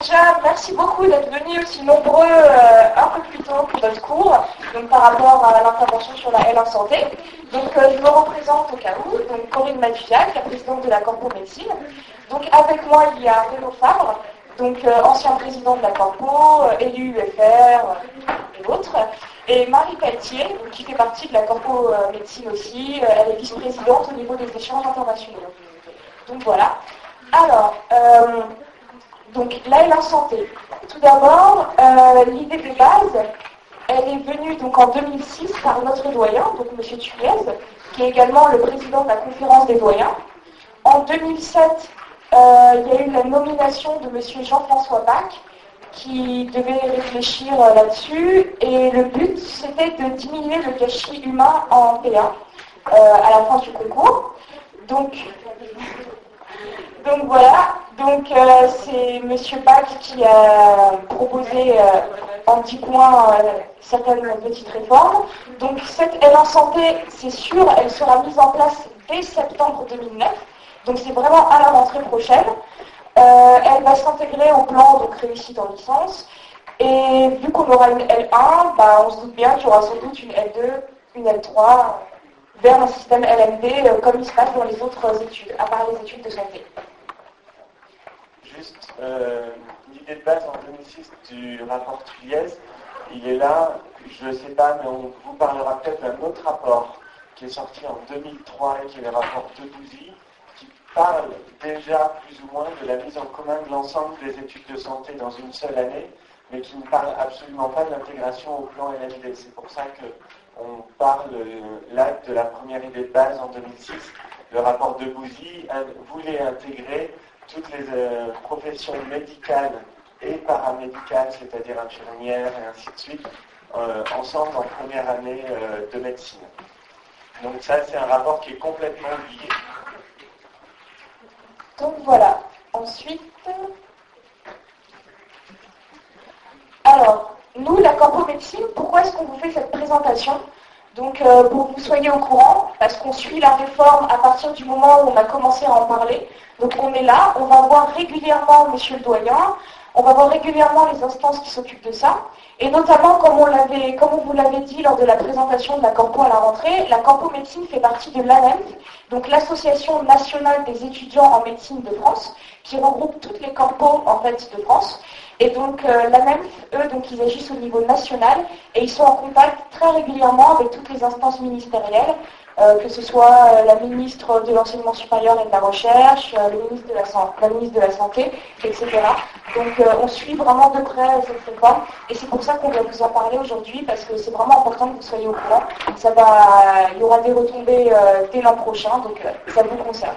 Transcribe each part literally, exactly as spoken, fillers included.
déjà, merci beaucoup d'être venus aussi nombreux euh, un peu plus tôt pour votre cours, donc par rapport à l'intervention sur la L un santé. Donc euh, je me représente au cas où, donc Corinne Mathiac, la présidente de la Corpo Médecine. Donc avec moi il y a Renaud Fabre, donc euh, ancien président de la Corpo, euh, élu U F R euh, et autres, et Marie Pelletier, donc, qui fait partie de la Corpo euh, Médecine aussi. Euh, elle est vice-présidente au niveau des échanges internationaux. Donc voilà. Alors, euh, donc la L un santé. Tout d'abord, euh, l'idée de base, elle est venue donc en deux mille six par notre doyen, donc M. Thuliez, qui est également le président de la conférence des doyens. En deux mille sept, euh, il y a eu la nomination de M. Jean-François Bach, qui devait réfléchir euh, là-dessus, et le but, c'était de diminuer le gâchis humain en P A euh, à la fin du concours. Donc, donc voilà, donc euh, c'est M. Bach qui a proposé euh, en dix points euh, certaines petites réformes. Donc cette L un santé, c'est sûr, elle sera mise en place dès septembre deux mille neuf. Donc c'est vraiment à la rentrée prochaine. Euh, elle va s'intégrer au plan donc réussite en licence. Et vu qu'on aura une L un, bah, on se doute bien qu'il y aura sans doute une L deux, une L trois, vers un système L M D euh, comme il se passe dans les autres études, à part les études de santé. Juste euh, l'idée de base en deux mille six du rapport Thuliez, il est là, je ne sais pas, mais on vous parlera peut-être d'un autre rapport qui est sorti en deux mille trois et qui est le rapport de Bouzy, qui parle déjà plus ou moins de la mise en commun de l'ensemble des études de santé dans une seule année, mais qui ne parle absolument pas de l'intégration au plan L M D. C'est pour ça qu'on parle euh, là de la première idée de base en deux mille six. Le rapport de Bouzy voulait intégrer toutes les euh, professions médicales et paramédicales, c'est-à-dire infirmières et ainsi de suite, euh, ensemble en première année euh, de médecine. Donc ça, c'est un rapport qui est complètement oublié. Donc voilà. Ensuite, alors, nous, la Corpo Médecine, pourquoi est-ce qu'on vous fait cette présentation ? Donc, euh, pour que vous soyez au courant, parce qu'on suit la réforme à partir du moment où on a commencé à en parler. Donc, on est là, on va voir régulièrement Monsieur le doyen, on va voir régulièrement les instances qui s'occupent de ça. Et notamment, comme on, l'avait, comme on vous l'avait dit lors de la présentation de la Corpo à la rentrée, la Corpo Médecine fait partie de l'A N E M, donc l'Association nationale des étudiants en médecine de France, qui regroupe toutes les corpos en fait de France. Et donc euh, l'A N E M, eux, donc ils agissent au niveau national et ils sont en contact très régulièrement avec toutes les instances ministérielles, euh, que ce soit euh, la ministre de l'Enseignement supérieur et de la Recherche, euh, le ministre de la, la ministre de la Santé, et cetera. Donc euh, on suit vraiment de près cette réforme et c'est pour ça qu'on va vous en parler aujourd'hui parce que c'est vraiment important que vous soyez au courant. Ça va, il y aura des retombées euh, dès l'an prochain, donc euh, ça vous concerne.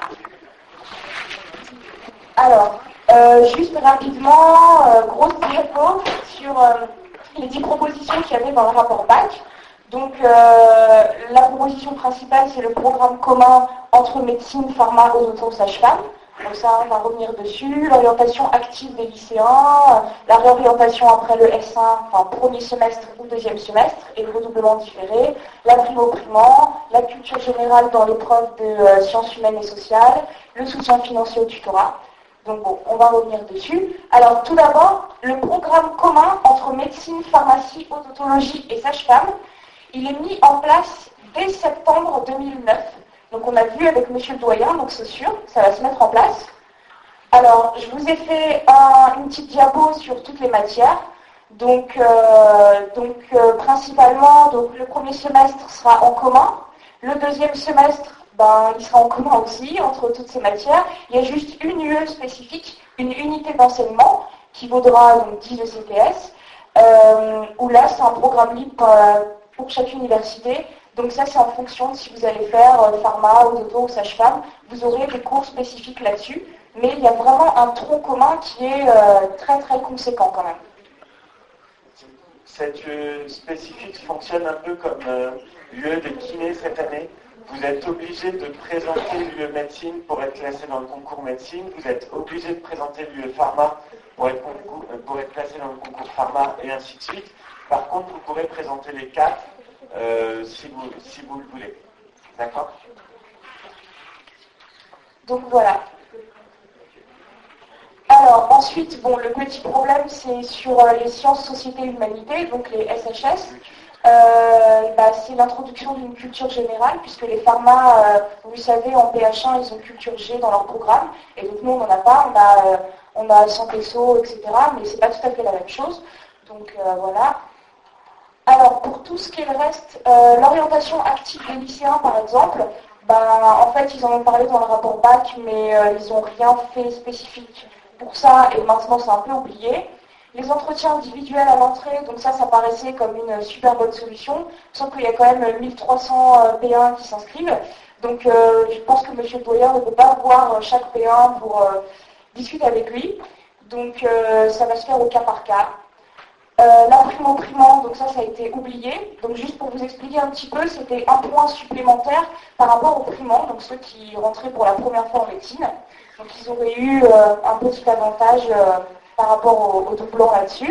Alors, euh, juste rapidement, euh, grosse diapo sur euh, les dix propositions qu'il y avait dans le rapport B A C. Donc, euh, la proposition principale, c'est le programme commun entre médecine, pharma, odonto, sage-femme. Donc ça, on va revenir dessus. L'orientation active des lycéens, la réorientation après le S un, enfin premier semestre ou deuxième semestre, et le redoublement différé, la primo-primant, la culture générale dans l'épreuve de euh, sciences humaines et sociales, le soutien financier au tutorat. Donc bon, on va revenir dessus. Alors tout d'abord, le programme commun entre médecine, pharmacie, odontologie et sage-femme, il est mis en place dès septembre deux mille neuf. Donc on a vu avec Monsieur le doyen, donc c'est sûr, ça va se mettre en place. Alors, je vous ai fait un, une petite diapo sur toutes les matières. Donc, euh, donc euh, principalement, donc, le premier semestre sera en commun. Le deuxième semestre, ben, il sera en commun aussi entre toutes ces matières. Il y a juste une U E spécifique, une unité d'enseignement qui vaudra donc dix de C P S. Euh, où là, c'est un programme libre euh, pour chaque université. Donc ça, c'est en fonction de si vous allez faire euh, pharma, odonto ou sage-femme. Vous aurez des cours spécifiques là-dessus. Mais il y a vraiment un tronc commun qui est euh, très très conséquent quand même. Cette U E spécifique fonctionne un peu comme euh, l'U E de kiné cette année. Vous êtes obligé de présenter l'U E médecine pour être classé dans le concours médecine. Vous êtes obligé de présenter l'U E pharma pour être, concours, pour être classé dans le concours pharma et ainsi de suite. Par contre, vous pourrez présenter les quatre euh, si, vous, si vous le voulez. D'accord ? Donc voilà. Alors ensuite, bon, le petit problème c'est sur euh, les sciences, société, humanité, donc les S H S. Euh, bah, c'est l'introduction d'une culture générale, puisque les pharma, euh, vous savez, en P H un, ils ont culture G dans leur programme, et donc nous on n'en a pas, on a, euh, on a santé so, et cetera, mais c'est pas tout à fait la même chose. Donc euh, voilà. Alors pour tout ce qui est le reste, euh, l'orientation active des lycéens par exemple, bah, en fait ils en ont parlé dans le rapport bac, mais euh, ils n'ont rien fait spécifique pour ça, et maintenant c'est un peu oublié. Les entretiens individuels à l'entrée, donc ça, ça paraissait comme une super bonne solution, sauf qu'il y a quand même mille trois cents P un qui s'inscrivent. Donc euh, je pense que M. Boyer ne peut pas voir chaque P un pour euh, discuter avec lui. Donc euh, ça va se faire au cas par cas. Euh, la primo-primant, donc ça, ça a été oublié. Donc juste pour vous expliquer un petit peu, c'était un point supplémentaire par rapport aux primants, donc ceux qui rentraient pour la première fois en médecine. Donc ils auraient eu euh, un petit avantage euh, par rapport au, au doublon là-dessus.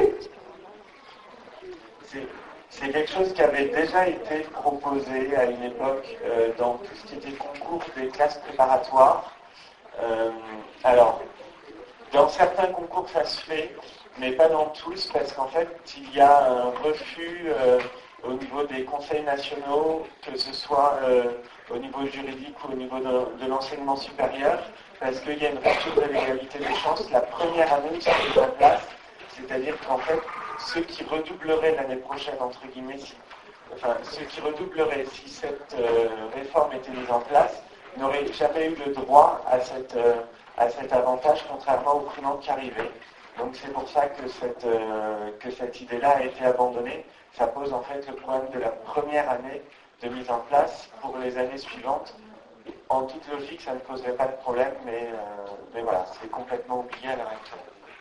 C'est, c'est quelque chose qui avait déjà été proposé à une époque euh, dans tout ce qui était concours des classes préparatoires. Euh, alors, dans certains concours, ça se fait, mais pas dans tous, parce qu'en fait, il y a un refus euh, au niveau des conseils nationaux, que ce soit euh, au niveau juridique ou au niveau de, de l'enseignement supérieur, parce qu'il y a une rupture de l'égalité des chances. La première année, ça se met en place, c'est-à-dire qu'en fait, ceux qui redoubleraient l'année prochaine, entre guillemets, si, enfin, ceux qui redoubleraient si cette euh, réforme était mise en place, n'auraient jamais eu le droit à, cette, euh, à cet avantage, contrairement aux primants qui arrivaient. Donc c'est pour ça que cette, euh, que cette idée-là a été abandonnée. Ça pose en fait le problème de la première année de mise en place pour les années suivantes. En toute logique, ça ne poserait pas de problème, mais, euh, mais voilà, c'est complètement oublié à l'heure actuelle.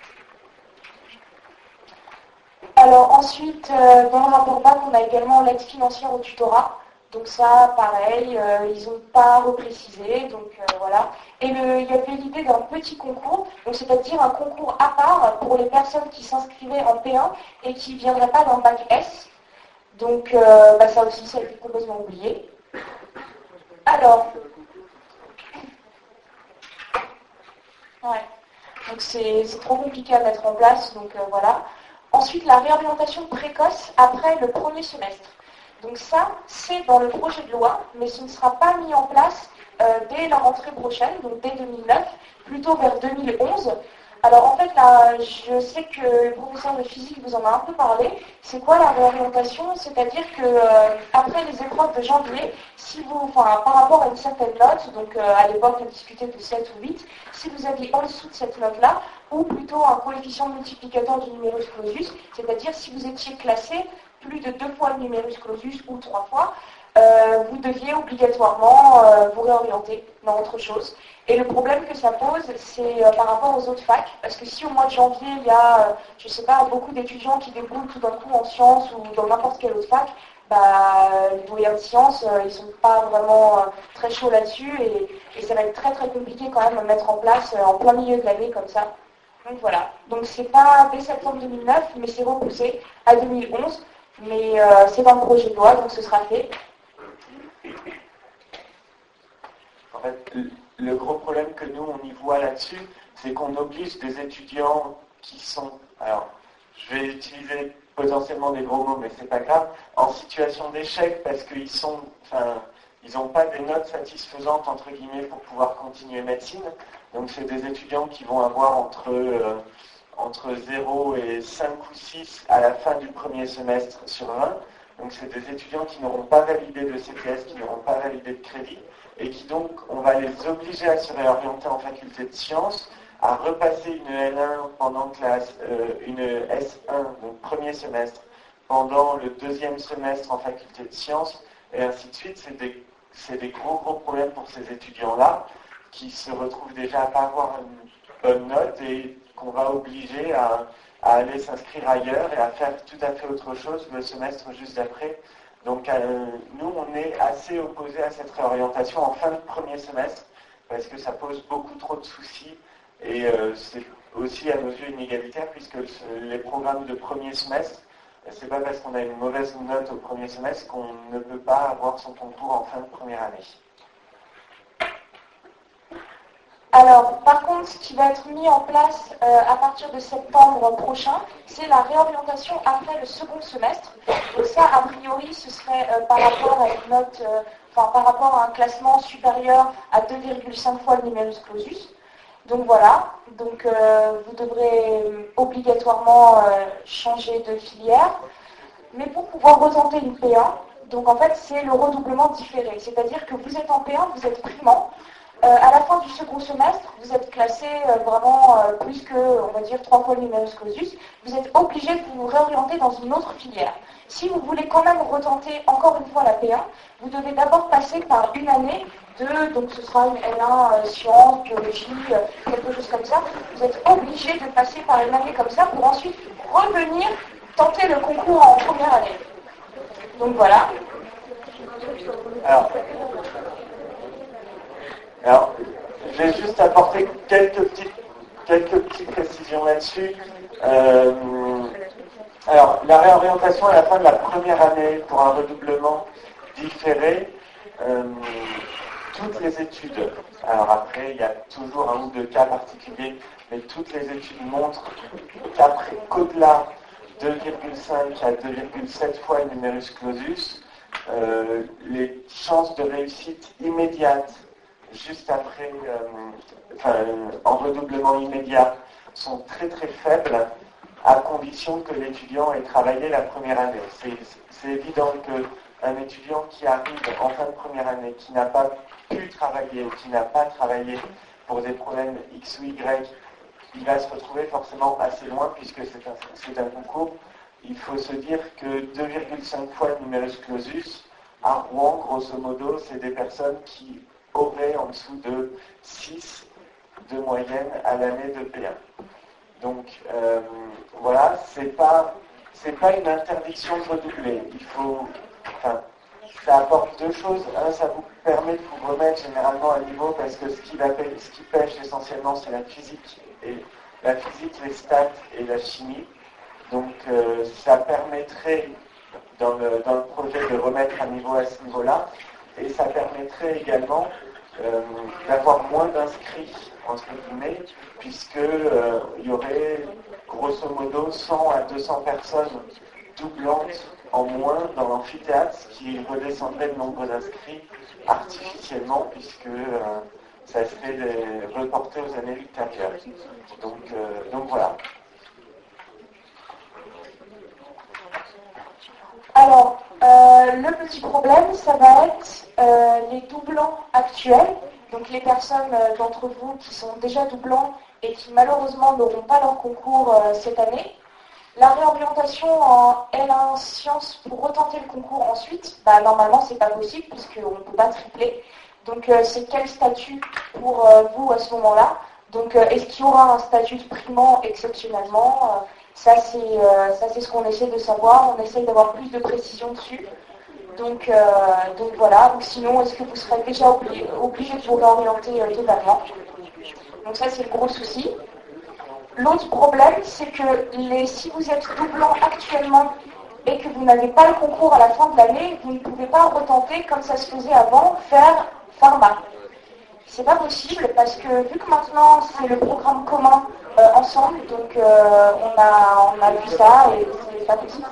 Alors ensuite, euh, dans le rapport bac, on a également l'aide financière au tutorat. Donc ça, pareil, euh, ils n'ont pas reprécisé, donc euh, voilà. Et le, il y avait l'idée d'un petit concours, donc c'est-à-dire un concours à part pour les personnes qui s'inscrivaient en P un et qui ne viendraient pas d'un bac S. Donc euh, bah, ça aussi, ça a été complètement oublié. Alors, ouais. Donc c'est, c'est trop compliqué à mettre en place, donc euh, voilà. Ensuite, la réorientation précoce après le premier semestre. Donc ça, c'est dans le projet de loi, mais ce ne sera pas mis en place euh, dès la rentrée prochaine, donc dès deux mille neuf, plutôt vers deux mille onze. Alors en fait, là, je sais que le professeur de physique vous en a un peu parlé. C'est quoi la réorientation? C'est-à-dire que euh, après les épreuves de janvier, si vous, enfin, par rapport à une certaine note, donc euh, à l'époque on discutait de sept ou huit, si vous aviez en dessous de cette note-là, ou plutôt un coefficient multiplicateur du numerus clausus, c'est-à-dire si vous étiez classé plus de deux fois le numerus clausus ou trois fois, euh, vous deviez obligatoirement euh, vous réorienter dans autre chose. Et le problème que ça pose, c'est euh, par rapport aux autres facs, parce que si au mois de janvier, il y a, euh, je ne sais pas, beaucoup d'étudiants qui déboulent tout d'un coup en sciences ou dans n'importe quelle autre fac, bah, les doyens de sciences, euh, ils ne sont pas vraiment euh, très chauds là-dessus, et, et ça va être très très compliqué quand même à mettre en place euh, en plein milieu de l'année comme ça. Donc voilà, donc c'est pas dès septembre deux mille neuf, mais c'est repoussé à deux mille onze, mais euh, c'est dans le projet de loi, donc ce sera fait. En fait, le gros problème que nous, on y voit là-dessus, c'est qu'on oblige des étudiants qui sont, alors, je vais utiliser potentiellement des gros mots, mais c'est pas grave, en situation d'échec parce qu'ils sont, enfin, ils n'ont pas des notes satisfaisantes, entre guillemets, pour pouvoir continuer médecine. Donc, c'est des étudiants qui vont avoir entre, euh, entre zéro et cinq ou six à la fin du premier semestre sur vingt. Donc, c'est des étudiants qui n'auront pas validé de C P S, qui n'auront pas validé de crédit, et qui donc, on va les obliger à se réorienter en faculté de sciences, à repasser une L un pendant classe, euh, une S un, donc premier semestre, pendant le deuxième semestre en faculté de sciences, et ainsi de suite. C'est des, c'est des gros gros problèmes pour ces étudiants-là, qui se retrouvent déjà à ne pas avoir une bonne note et qu'on va obliger à, à aller s'inscrire ailleurs et à faire tout à fait autre chose le semestre juste d'après. Donc euh, nous, on est assez opposés à cette réorientation en fin de premier semestre, parce que ça pose beaucoup trop de soucis, et euh, c'est aussi à nos yeux inégalitaire, puisque les programmes de premier semestre, c'est pas parce qu'on a une mauvaise note au premier semestre qu'on ne peut pas avoir son concours en fin de première année. Alors, par contre, ce qui va être mis en place euh, à partir de septembre prochain, c'est la réorientation après le second semestre. Donc ça, a priori, ce serait euh, par rapport à une note, euh, enfin par rapport à un classement supérieur à deux virgule cinq fois le numerus clausus. Donc voilà, donc euh, vous devrez euh, obligatoirement euh, changer de filière. Mais pour pouvoir retenter une P un, donc en fait c'est le redoublement différé, c'est-à-dire que vous êtes en P un, vous êtes primant. Euh, à la fin du second semestre, vous êtes classé euh, vraiment euh, plus que, on va dire, trois fois le numerus clausus. Vous êtes obligé de vous réorienter dans une autre filière. Si vous voulez quand même retenter encore une fois la P un, vous devez d'abord passer par une année de, donc ce sera une L un euh, sciences, biologie, euh, quelque chose comme ça. Vous êtes obligé de passer par une année comme ça pour ensuite revenir tenter le concours en première année. Donc voilà. Alors, Alors, je vais juste apporter quelques petites, quelques petites précisions là-dessus. Euh, alors, la réorientation à la fin de la première année pour un redoublement différé, euh, toutes les études, alors après, il y a toujours un ou deux cas particuliers, mais toutes les études montrent qu'après, qu'au-delà de deux virgule cinq à deux virgule sept fois le numerus clausus, euh, les chances de réussite immédiate juste après, euh, enfin, en redoublement immédiat, sont très très faibles, à condition que l'étudiant ait travaillé la première année. C'est, c'est évident qu'un étudiant qui arrive en fin de première année, qui n'a pas pu travailler ou qui n'a pas travaillé pour des problèmes X ou Y, il va se retrouver forcément assez loin puisque c'est un, c'est un concours. Il faut se dire que deux virgule cinq fois le numerus clausus, à Rouen, grosso modo, c'est des personnes qui auraient en dessous de six de moyenne à l'année de P un. Donc euh, voilà, c'est pas c'est pas une interdiction de redoubler. Il faut, enfin, ça apporte deux choses. Un, ça vous permet de vous remettre généralement à niveau parce que ce qui, ce qui pêche essentiellement, c'est la physique et la physique, les stats et la chimie. Donc euh, ça permettrait dans le, dans le projet de remettre à niveau à ce niveau-là, et ça permettrait également euh, d'avoir moins d'inscrits, entre guillemets, puisque euh, il y aurait grosso modo cent à deux cents personnes doublantes en moins dans l'amphithéâtre, ce qui redescendrait le nombre d'inscrits artificiellement, puisque euh, ça serait les, reporté aux années ultérieures. Donc, euh, donc voilà. Alors, euh, le petit problème, ça va être euh, les doublants actuels, donc les personnes euh, d'entre vous qui sont déjà doublants et qui malheureusement n'auront pas leur concours euh, cette année. La réorientation en L un sciences pour retenter le concours ensuite, bah, normalement c'est pas possible puisqu'on ne peut pas tripler. Donc euh, c'est quel statut pour euh, vous à ce moment-là? Donc euh, est-ce qu'il y aura un statut de primant exceptionnellement euh, Ça, c'est, euh, ça, c'est ce qu'on essaie de savoir. On essaie d'avoir plus de précision dessus. Donc, euh, donc voilà. Ou sinon, est-ce que vous serez déjà obligé, obligé de vous réorienter euh, totalement? Donc ça, c'est le gros souci. L'autre problème, c'est que les, si vous êtes doublant actuellement et que vous n'avez pas le concours à la fin de l'année, vous ne pouvez pas retenter, comme ça se faisait avant, faire pharma. C'est pas possible parce que vu que maintenant c'est le programme commun euh, ensemble, donc euh, on, a, on a vu ça et c'est pas possible.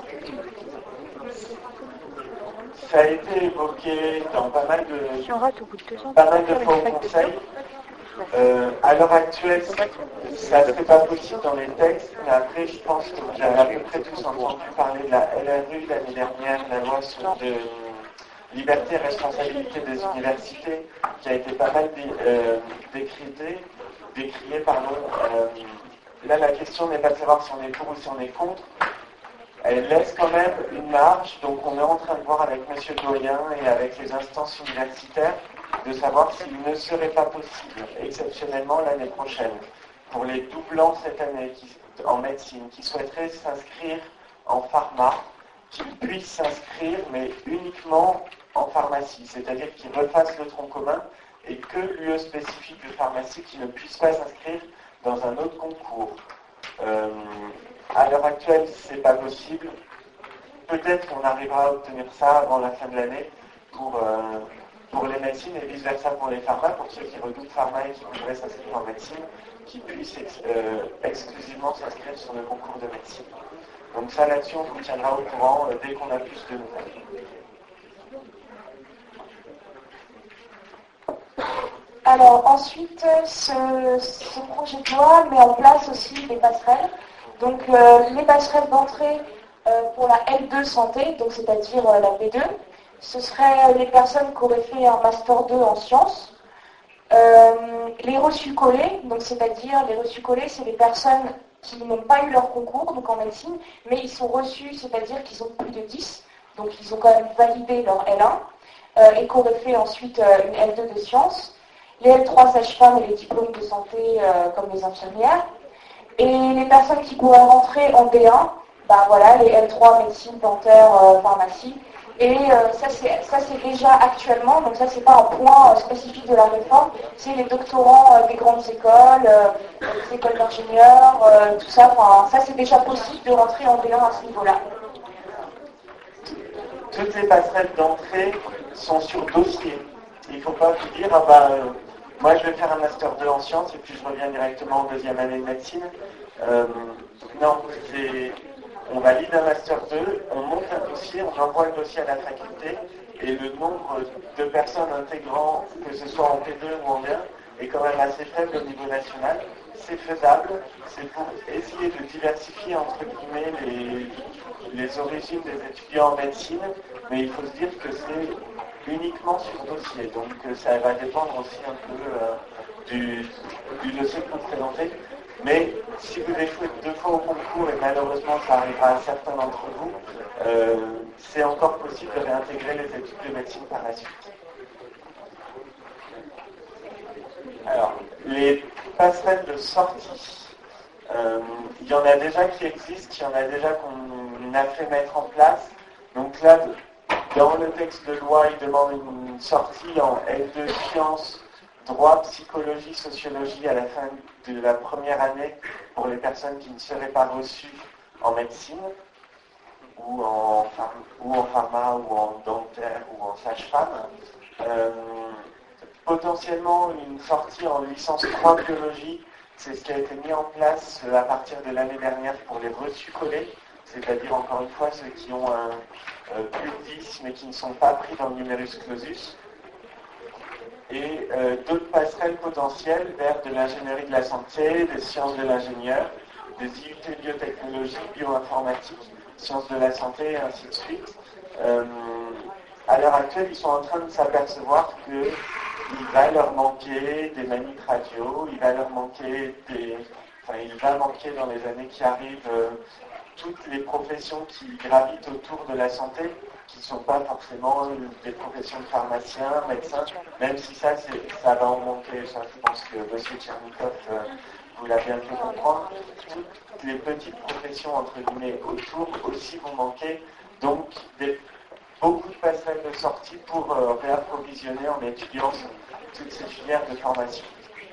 Ça a été évoqué dans pas mal de, pas mal de fois au conseil. Euh, à l'heure actuelle, ça ne serait pas possible dans les textes, mais après je pense que vous avez à peu près tous entendu parler de la L R U l'année dernière, la loi sur de liberté et responsabilité des universités, qui a été pas mal dé, euh, décriée, décriée, pardon. Euh, là, la question n'est pas de savoir si on est pour ou si on est contre. Elle laisse quand même une marge, donc on est en train de voir avec M. Doyen et avec les instances universitaires de savoir s'il ne serait pas possible, exceptionnellement l'année prochaine, pour les doublants cette année qui, en médecine, qui souhaiteraient s'inscrire en pharma, qu'ils puissent s'inscrire, mais uniquement en pharmacie, c'est-à-dire qu'ils refassent le tronc commun et que l'U E spécifique de pharmacie qui ne puisse pas s'inscrire dans un autre concours. Euh, à l'heure actuelle, c'est pas possible. Peut-être qu'on arrivera à obtenir ça avant la fin de l'année pour, euh, pour les médecines et vice-versa pour les pharma, pour ceux qui redoutent pharma et qui voudraient s'inscrire en médecine, qui puissent ex- euh, exclusivement s'inscrire sur le concours de médecine. Donc ça, là-dessus, on vous tiendra au courant euh, dès qu'on a plus de nouvelles. Alors ensuite, ce, ce projet de loi met en place aussi des passerelles. Donc euh, les passerelles d'entrée euh, pour la L deux santé, donc c'est-à-dire euh, la B deux, ce seraient les personnes qui auraient fait un master deux en sciences. Euh, les reçus collés, donc c'est-à-dire les reçus collés, c'est les personnes qui n'ont pas eu leur concours, donc en médecine, mais ils sont reçus, c'est-à-dire qu'ils ont plus de dix, donc ils ont quand même validé leur L un, euh, et qui auraient fait ensuite euh, une L deux de sciences. Les L trois sages-femmes et les diplômes de santé euh, comme les infirmières. Et les personnes qui pourraient rentrer en B un, ben voilà, les L trois médecine, dentaire, euh, pharmacie. Et euh, ça, c'est, ça c'est déjà actuellement, donc ça c'est pas un point euh, spécifique de la réforme, c'est les doctorants euh, des grandes écoles, euh, des écoles d'ingénieurs, euh, tout ça, enfin, ça c'est déjà possible de rentrer en B un à ce niveau-là. Toutes les passerelles d'entrée sont sur dossier. Il ne faut pas vous dire, ah bah, euh, moi je vais faire un master deux en sciences et puis je reviens directement en deuxième année de médecine. Euh, non, c'est, on valide un master deux, on monte un dossier, on envoie le dossier à la faculté et le nombre de personnes intégrant, que ce soit en P deux ou en B un, est quand même assez faible au niveau national. C'est faisable, c'est pour essayer de diversifier entre guillemets les, les origines des étudiants en médecine, mais il faut se dire que c'est uniquement sur dossier, donc euh, ça va dépendre aussi un peu euh, du, du dossier que vous présentez. Mais si vous échouez deux fois au concours, et malheureusement ça arrivera à certains d'entre vous, euh, c'est encore possible de réintégrer les études de médecine par la suite. Alors, les passerelles de sortie, euh, il y en a déjà qui existent, il y en a déjà qu'on a fait mettre en place. Donc là, dans le texte de loi, il demande une sortie en L deux sciences, droit, psychologie, sociologie à la fin de la première année pour les personnes qui ne seraient pas reçues en médecine ou en, ou en pharma ou en dentaire ou en sage-femme. Euh, potentiellement une sortie en licence trois biologie, c'est ce qui a été mis en place à partir de l'année dernière pour les reçus collés, c'est-à-dire encore une fois ceux qui ont un euh, plus de dix mais qui ne sont pas pris dans le numerus clausus. Et euh, d'autres passerelles potentielles vers de l'ingénierie de la santé, des sciences de l'ingénieur, des I U T biotechnologie, bioinformatique, sciences de la santé et ainsi de suite. Euh, à l'heure actuelle, ils sont en train de s'apercevoir qu'il va leur manquer des manips radio, il va leur manquer des... Enfin, il va manquer dans les années qui arrivent euh, toutes les professions qui gravitent autour de la santé, qui ne sont pas forcément des professions de pharmaciens, médecins, même si ça, c'est, ça va en manquer. Ça, je pense que M. Tchernikov euh, vous l'a bien fait comprendre. Toutes les petites professions, entre guillemets, autour aussi vont manquer. Donc, des, beaucoup de passerelles de sortie pour euh, réapprovisionner en étudiant toutes ces filières de formation.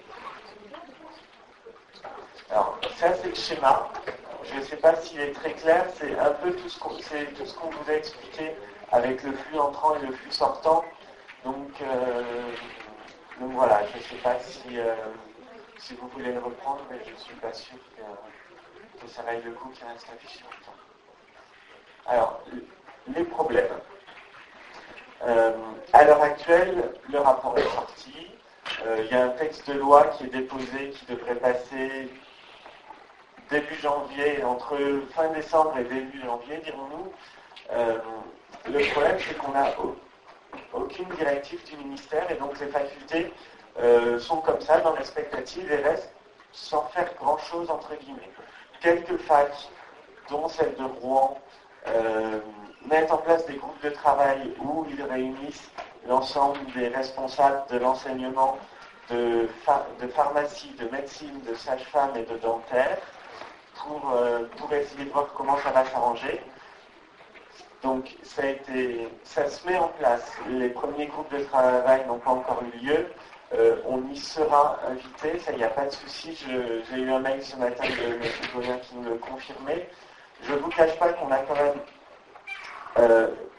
Alors, ça, c'est le schéma. Je ne sais pas s'il est très clair, c'est un peu tout ce qu'on, c'est tout ce qu'on vous a expliqué avec le flux entrant et le flux sortant. Donc, euh, donc voilà, je ne sais pas si, euh, si vous voulez le reprendre, mais je ne suis pas sûr que, que ça vaille le coup qu'il reste affiché longtemps. Alors, les problèmes. Euh, à l'heure actuelle, le rapport est sorti. Euh, il y a un texte de loi qui est déposé, qui devrait passer début janvier, entre fin décembre et début janvier, dirons-nous. Euh, le problème, c'est qu'on n'a aucune directive du ministère et donc les facultés euh, sont comme ça dans l'expectative et restent sans faire grand-chose, entre guillemets. Quelques facs, dont celle de Rouen, euh, mettent en place des groupes de travail où ils réunissent l'ensemble des responsables de l'enseignement de, pha- de pharmacie, de médecine, de sage-femme et de dentaire, Pour, euh, pour essayer de voir comment ça va s'arranger. Donc ça, a été, ça se met en place. Les premiers groupes de travail n'ont pas encore eu lieu. Euh, on y sera invité, ça, il n'y a pas de souci. Je, j'ai eu un mail ce matin de M. Goyen qui nous le confirmait. Je ne vous cache pas qu'on a quand même euh,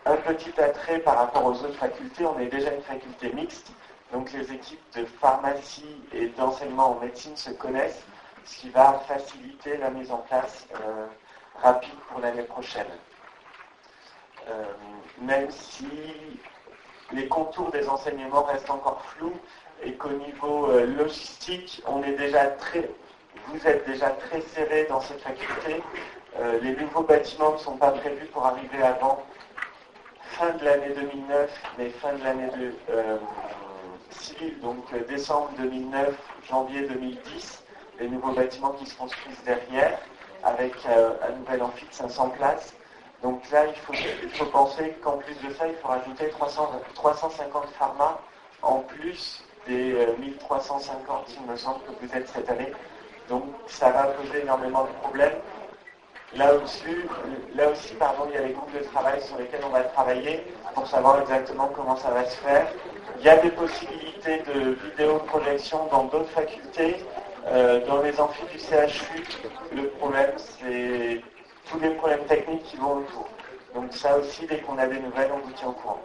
un petit attrait par rapport aux autres facultés, on est déjà une faculté mixte, donc les équipes de pharmacie et d'enseignement en médecine se connaissent, ce qui va faciliter la mise en place euh, rapide pour l'année prochaine. Euh, même si les contours des enseignements restent encore flous et qu'au niveau euh, logistique, on est déjà très, vous êtes déjà très serré dans cette faculté. Euh, les nouveaux bâtiments ne sont pas prévus pour arriver avant fin de l'année deux mille neuf, mais fin de l'année de, euh, civile, donc euh, décembre deux mille neuf, janvier deux mille dix, les nouveaux bâtiments qui se construisent derrière, avec euh, un nouvel amphi de cinq cents places. Donc là, il faut, il faut penser qu'en plus de ça, il faut rajouter trois cents, trois cent cinquante pharma en plus des euh, mille trois cent cinquante, il me semble, que vous êtes cette année. Donc ça va poser énormément de problèmes. Là aussi, là aussi pardon, il y a les groupes de travail sur lesquels on va travailler pour savoir exactement comment ça va se faire. Il y a des possibilités de vidéoprojection dans d'autres facultés. Euh, dans les amphis du C H U, le problème, c'est tous les problèmes techniques qui vont autour. Donc ça aussi, dès qu'on a des nouvelles, on vous tient au courant.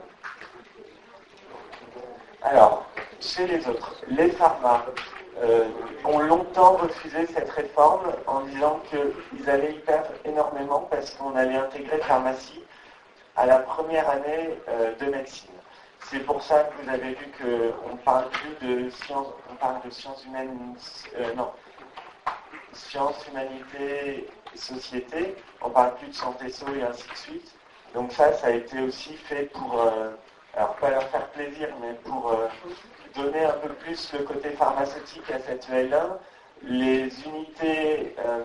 Alors, chez les autres, les pharma euh, ont longtemps refusé cette réforme en disant qu'ils allaient y perdre énormément parce qu'on allait intégrer pharmacie à la première année euh, de médecine. C'est pour ça que vous avez vu qu'on ne parle plus de sciences, on parle de sciences humaines, euh, non, sciences, humanités, société, on ne parle plus de santé so et ainsi de suite. Donc ça, ça a été aussi fait pour, euh, alors pas leur faire plaisir, mais pour euh, donner un peu plus le côté pharmaceutique à cette U L un. Les unités euh,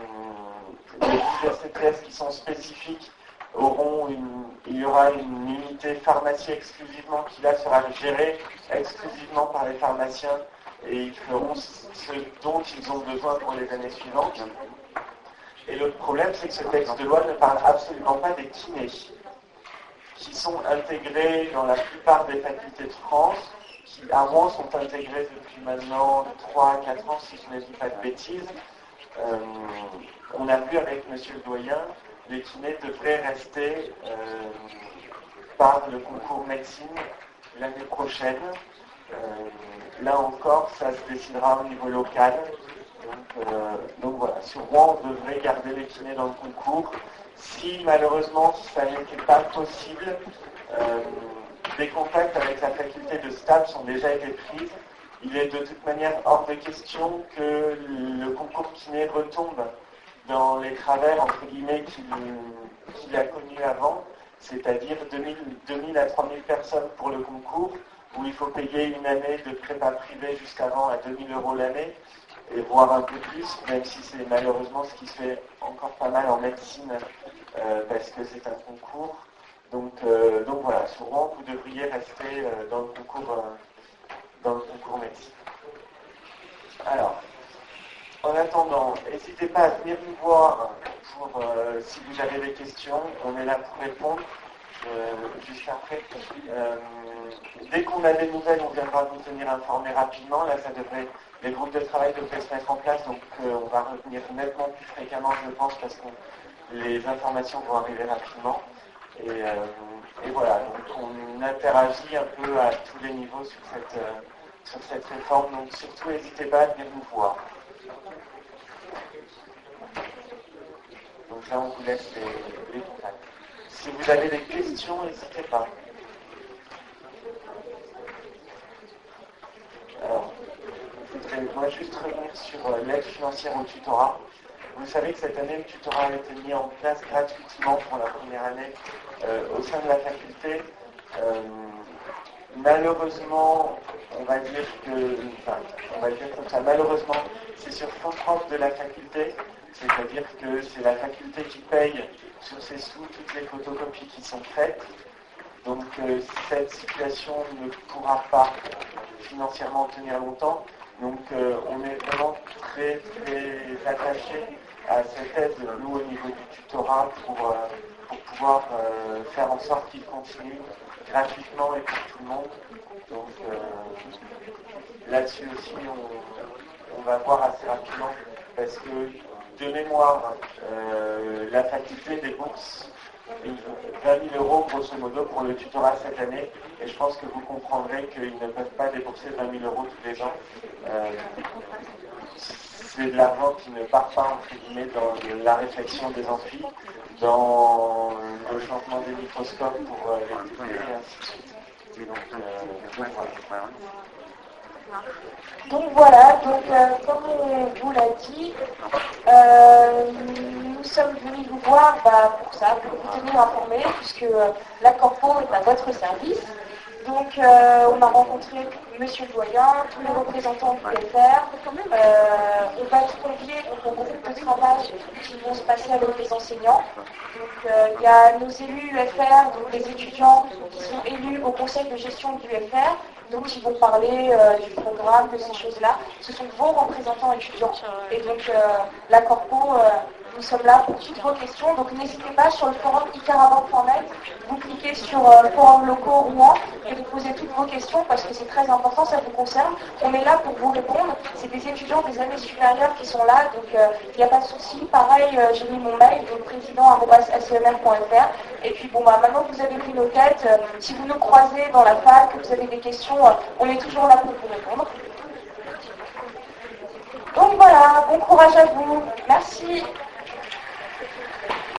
de S T S qui sont spécifiques auront une, il y aura une unité pharmacie exclusivement qui là sera gérée exclusivement par les pharmaciens et ils feront ce dont ils ont besoin pour les années suivantes. Et l'autre problème, c'est que ce texte de loi ne parle absolument pas des kinés, qui sont intégrés dans la plupart des facultés de France, qui à Rouen sont intégrés depuis maintenant trois à quatre ans, si je ne dis pas de bêtises. Euh, on a vu avec Monsieur le Doyen, les kinés devraient rester euh, par le concours médecine l'année prochaine. Euh, là encore, ça se décidera au niveau local. Donc, euh, donc voilà, sur Rouen, on devrait garder les kinés dans le concours. Si malheureusement ça n'était pas possible, euh, des contacts avec la faculté de STAPS ont déjà été pris. Il est de toute manière hors de question que le concours kiné retombe dans les travers entre guillemets qu'il, qu'il a connus avant, c'est-à-dire deux mille à trois mille personnes pour le concours, où il faut payer une année de prépa privée jusqu'avant à deux mille euros l'année, et voire un peu plus, même si c'est malheureusement ce qui se fait encore pas mal en médecine, euh, parce que c'est un concours. Donc, euh, donc voilà, sur Rouen, vous devriez rester euh, dans le concours, euh, dans le concours médecine. Alors, en attendant, n'hésitez pas à venir nous voir pour euh, si vous avez des questions, on est là pour répondre. Euh, juste après. Euh, dès qu'on a des nouvelles, on viendra vous tenir informés rapidement. Là, ça devrait, les groupes de travail devraient se mettre en place, donc euh, on va revenir nettement plus fréquemment, je pense, parce que les informations vont arriver rapidement. Et, euh, et voilà, donc on interagit un peu à tous les niveaux sur cette, euh, sur cette réforme. Donc surtout, n'hésitez pas à venir nous voir. Donc là, on vous laisse les, les contacts. Si vous avez des questions, n'hésitez pas. Alors, je voudrais moi juste revenir sur l'aide financière au tutorat. Vous savez que cette année, le tutorat a été mis en place gratuitement pour la première année euh, au sein de la faculté. Euh, malheureusement, on va dire que, enfin, on va dire comme ça, malheureusement, c'est sur fonds propres de la faculté, c'est-à-dire que c'est la faculté qui paye sur ses sous toutes les photocopies qui sont faites. Donc euh, cette situation ne pourra pas financièrement tenir longtemps. Donc euh, on est vraiment très très attaché à cette aide, nous au niveau du tutorat, pour, euh, pour pouvoir euh, faire en sorte qu'il continue gratuitement et pour tout le monde. Donc euh, là-dessus aussi on, on va voir assez rapidement parce que de mémoire, euh, la faculté des bourses vingt mille euros grosso modo pour le tutorat cette année, et je pense que vous comprendrez qu'ils ne peuvent pas débourser vingt mille euros tous les ans. Euh, c'est de l'argent qui ne part pas entre guillemets dans la réflexion des amphis, dans le changement des microscopes pour euh, les diplômer, et ainsi de suite. Donc, euh, donc voilà. Donc voilà, donc euh, comme on vous l'a dit, euh, nous sommes venus vous voir bah, pour ça, pour vous tenir informés, puisque euh, la Corpo est à votre service. Donc euh, on a rencontré Monsieur Doyen, tous les représentants du U F R. Euh, on va être conviés donc, au groupe de travail qui vont se passer avec les enseignants. Donc euh, il y a nos élus U F R, donc les étudiants qui sont élus au conseil de gestion du U F R. Donc ils vont parler euh, du programme, de ces choses-là. Ce sont vos représentants étudiants. Et donc euh, la Corpo, euh, nous sommes là pour toutes vos questions. Donc n'hésitez pas sur le forum icarabord point net, vous cliquez sur euh, forum locaux Rouen et vous posez toutes vos questions parce que c'est très important, ça vous concerne. On est là pour vous répondre. C'est des étudiants des années supérieures qui sont là, donc il euh, n'y a pas de souci. Pareil, euh, j'ai mis mon mail, donc président arobase a c m r point f r. Et puis bon bah maintenant que vous avez pris nos têtes, euh, si vous nous croisez dans la fac, que vous avez des questions, euh, on est toujours là pour vous répondre. Donc voilà, bon courage à vous. Merci.